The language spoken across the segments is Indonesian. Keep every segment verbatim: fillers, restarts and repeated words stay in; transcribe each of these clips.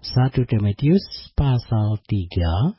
satu Timotius pasal tiga.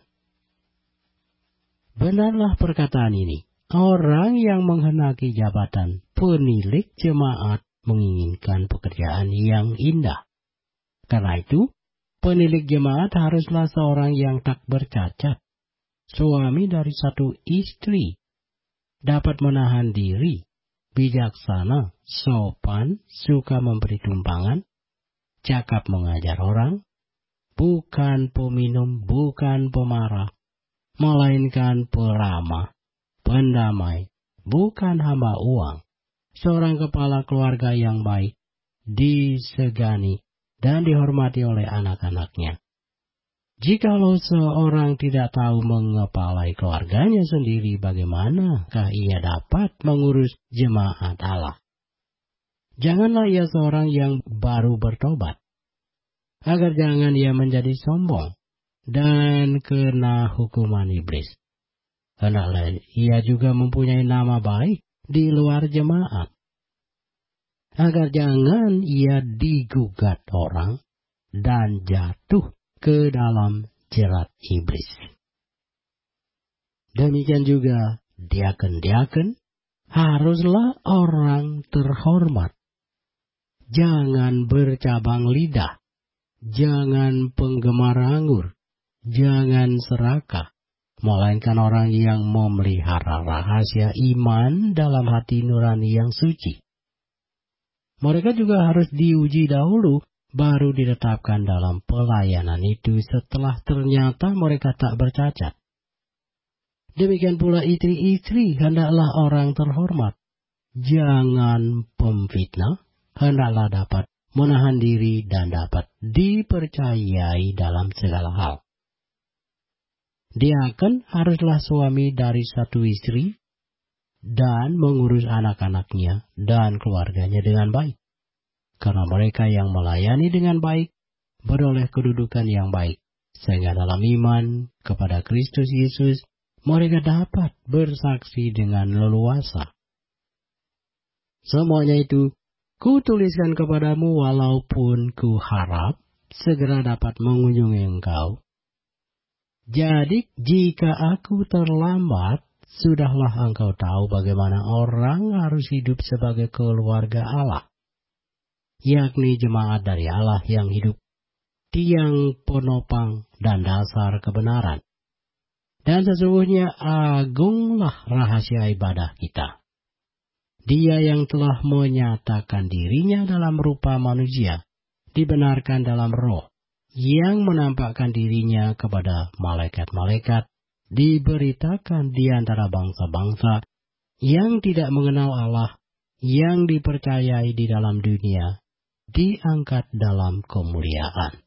Benarlah perkataan ini. Orang yang menghendaki jabatan penilik jemaat menginginkan pekerjaan yang indah. Karena itu, penilik jemaat haruslah seorang yang tak bercacat, suami dari satu istri, dapat menahan diri, bijaksana, sopan, suka memberi tumpangan, cakap mengajar orang, bukan peminum, bukan pemarah, melainkan peramah, pendamai, bukan hamba uang, seorang kepala keluarga yang baik, disegani, dan dihormati oleh anak-anaknya. Jikalau seorang tidak tahu mengepalai keluarganya sendiri, bagaimanakah ia dapat mengurus jemaat Allah? Janganlah ia seorang yang baru bertobat, agar jangan ia menjadi sombong dan kena hukuman iblis. Hendaklah ia juga mempunyai nama baik di luar jemaat, agar jangan ia digugat orang dan jatuh ke dalam jerat iblis. Demikian juga diaken-diaken haruslah orang terhormat. Jangan bercabang lidah, jangan penggemar anggur, jangan serakah, melainkan orang yang memelihara rahasia iman dalam hati nurani yang suci. Mereka juga harus diuji dahulu, baru ditetapkan dalam pelayanan itu setelah ternyata mereka tak bercacat. Demikian pula istri-istri, hendaklah orang terhormat. Jangan pemfitnah, hendaklah dapat menahan diri dan dapat dipercayai dalam segala hal. Diaken haruslah suami dari satu istri dan mengurus anak-anaknya dan keluarganya dengan baik. Karena mereka yang melayani dengan baik beroleh kedudukan yang baik, sehingga dalam iman kepada Kristus Yesus mereka dapat bersaksi dengan leluasa. Semuanya itu kutuliskan kepadamu walaupun ku harap segera dapat mengunjungi engkau. Jadi jika aku terlambat, sudahlah engkau tahu bagaimana orang harus hidup sebagai keluarga Allah, yakni jemaat dari Allah yang hidup, tiang penopang dan dasar kebenaran. Dan sesungguhnya agunglah rahasia ibadah kita. Dia yang telah menyatakan dirinya dalam rupa manusia, dibenarkan dalam roh, yang menampakkan dirinya kepada malaikat-malaikat, diberitakan di antara bangsa-bangsa yang tidak mengenal Allah, yang dipercayai di dalam dunia, diangkat dalam kemuliaan.